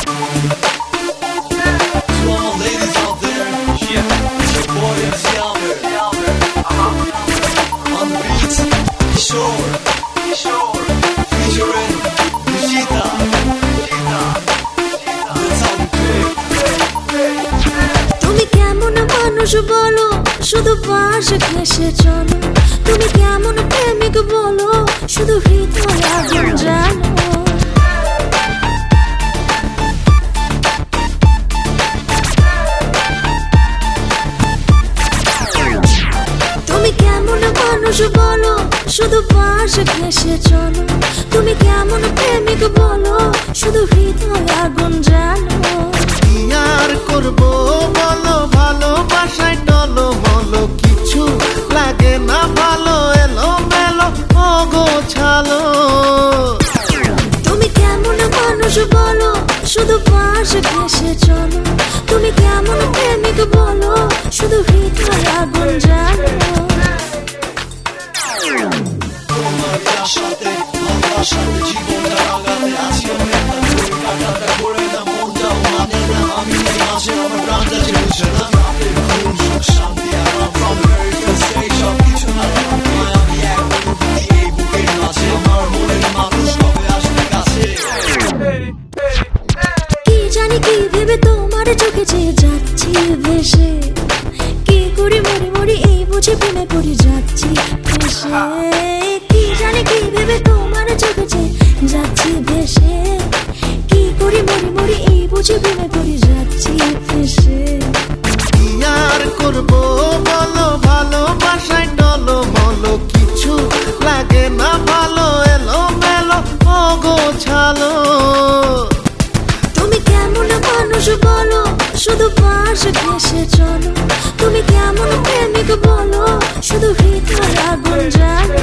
বলো শুধু পাশে ঘেসে চলো তুমি কেমন প্রেমিক বলো শুধু হৃদয় আগুন জানো তুমি কেমন মানুষ বলো শুধু পাশে ঘেসে চলো তুমি কেমন প্রেমিক বলো শুধু হৃদয় আগুন জানো আর করবো বলো ভালোবাসায় টলো বলো কিছু লাগে না ভালো এলো মেলো অগোছালো তুমি কেমন মানুষ বলো শুধু পাশে ঘেসে চলো তুমি কেমন প্রেমিক বলো শুধু হৃদয় আগুন জানো তোমার আশাতে আশাতে জীবনটা লাগাতে আছি আমি কাটাটা করে না মনটাও মানে না আমি মাঝে আমার প্রাণটা চলছে না ঘুম সুখ শান্তি আরাম from the very first day সব কিছু হারাম আমি এক অনুভূতি এই বুকের মাঝে আমার মনের মানুষ কবে আসবে কাছে কি জানি কি ভেবে তোমার চোখে চেয়ে যাচ্ছি ভেসে কি করে মরি মরি এই বুঝে প্রেমে পড়ে যাচ্ছি ভেসে কি জানি কি ভেবে তোমার চোখে চেয়ে যাচ্ছি ভেসে কি করে মরি মরি এই বুঝে প্রেমে পড়ে যাচ্ছি ভেসে আর করবো বলো ভালোবাসায় টলো বলো কিছু লাগে না ভালো এলো মেলো অগোছালো তুমি কেমন মানুষ বলো শুধু পাশে ঘেসে চলো তুমি কেমন প্রেমিক বলো শুধু হৃদয় আগুন জানো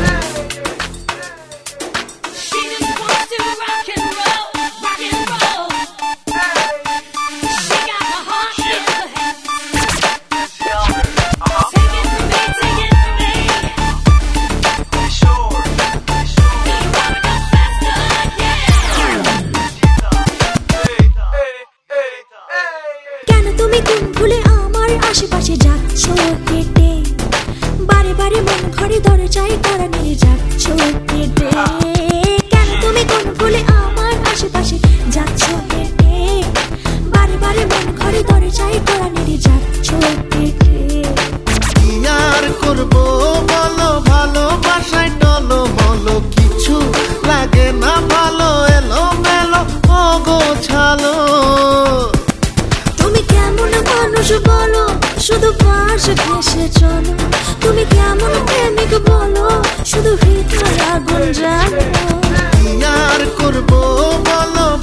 আশেপাশে যাচ্ছ হেঁটে বারে বারে মন ঘরে দরজায় কড়া নিয়ে যাচ্ছ হেঁটে কেন তুমি কোন ভুলে আমার আশেপাশে যাচ্ছ হেঁটে বারে বারে মন ঘরে দরজায় কড়া নিয়ে যাচ্ছ হেঁটে আর করবো বলো ভালোবাসায় টলো বলো কিছু লাগে না ভালো এলো মেলো অগোছালো তুমি কেমন মানুষ বলো শুধু পাশে ঘেসে চলো তুমি কেমন প্রেমিক বলো শুধু হৃদয় আগুন জানো আর করবো বলো